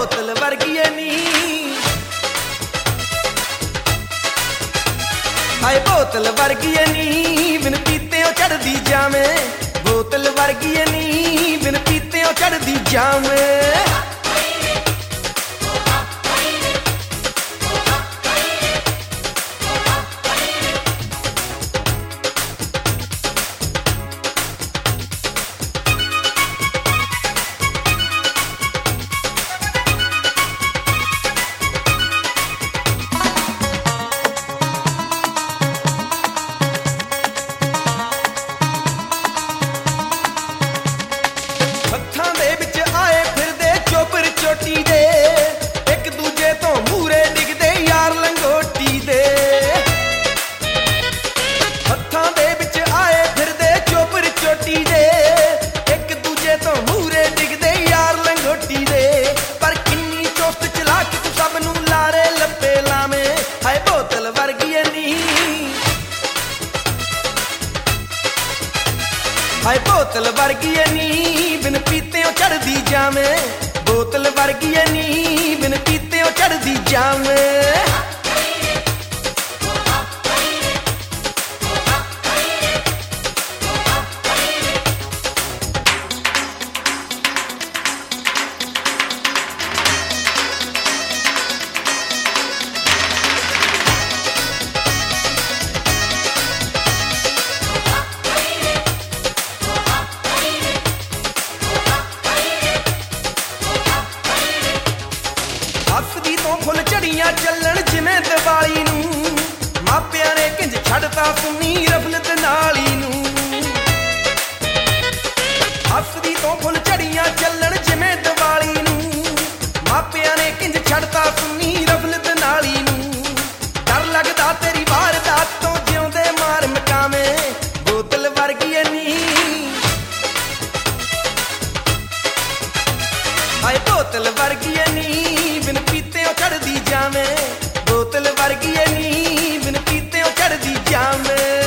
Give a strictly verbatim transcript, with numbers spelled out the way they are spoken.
ਬੋਤਲ ਵਰਗੀ ਐ ਨੀ, ਹਾਏ ਬੋਤਲ ਵਰਗੀ ਐ ਨੀ, ਬਿਨ ਪੀਤਿਓ ਚੜਦੀ ਜਾਵੇਂ। ਬੋਤਲ ਵਰਗੀ ਐ ਨੀ, ਬਿਨ ਪੀਤਿਓ ਚੜਦੀ ਜਾਵੇਂ। ਹੱਥਾਂ ਦੇ ਵਿੱਚ ਆਏ ਫਿਰਦੇ ਚੋਬਰ ਚੋਟੀ ਦੇ, ਇੱਕ ਦੂਜੇ ਤੋਂ ਮੂਹਰੇ ਡਿੱਗਦੇ ਯਾਰ ਲੰਗੋਟੀ ਦੇ। ਹੱਥਾਂ ਦੇ ਵਿੱਚ ਆਏ ਫਿਰਦੇ ਚੋਬਰ ਚੋਟੀ ਦੇ, ਇੱਕ ਦੂਜੇ ਤੋਂ ਮੂਹਰੇ ਡਿੱਗਦੇ ਯਾਰ ਲੰਗੋਟੀ ਦੇ। ਪਰ ਕਿੰਨੀ ਚੁਸਤ ਚਲਾ ਕੇ ਤੂੰ ਸਭ ਨੂੰ ਲਾਰੇ ਲੱਪੇ ਲਾਵੇਂ। ਹਾਏ ਬੋਤਲ ਵਰਗੀ ਐ ਨੀ, ਹਾਏ ਬੋਤਲ ਵਰਗੀ ਐ ਨੀ, ਬਿਨ ਪੀਤਿਓ ਚੜਦੀ ਜਾਵੇਂ। ਬੋਤਲ ਵਰਗੀ ਐ ਨੀ, ਬਿਨ ਪੀਤਿਓ ਚੜਦੀ ਜਾਵੇਂ। ਹੱਸਦੀ ਤੋਂ ਫੁੱਲ ਝੜੀਆਂ ਚੱਲਣ ਜਿਵੇਂ ਦੀਵਾਲੀ ਨੂੰ, ਮਾਪਿਆਂ ਨੇ ਕਿੰਜ ਛੱਡਤਾ ਸੁਣੀ ਰਫਲਤ ਨਾਲੀ ਨੂੰ। ਹੱਸਦੀ ਤੋਂ ਫੁੱਲ ਝੜੀਆਂ ਚੱਲਣ ਜਿਵੇਂ ਦੀਵਾਲੀ ਨੂੰ, ਮਾਪਿਆਂ ਨੇ ਕਿੰਜ ਛੱਡਤਾ ਸੁਣੀ ਰਫਲਤ ਨਾਲੀ ਨੂੰ। ਡਰ ਲੱਗਦਾ ਤੇਰੀ ਵਾਰਦਾਤ ਤੋਂ ਜਿਉਂਦੇ ਮਾਰ ਮਕਾਵੇਂ। ਬੋਤਲ ਵਰਗੀ ਐ ਨੀ, ਹਾਏ ਬੋਤਲ ਵਰਗੀ ਐ ਨੀ, ਬਿਨ ਪੀਤਿਓ ਚੜਦੀ ਜਾਵੇਂ। ਬੋਤਲ ਵਰਗੀ ਐ ਨੀ, ਬਿਨ ਪੀਤਿਓ ਚੜਦੀ ਜਾਵੇਂ।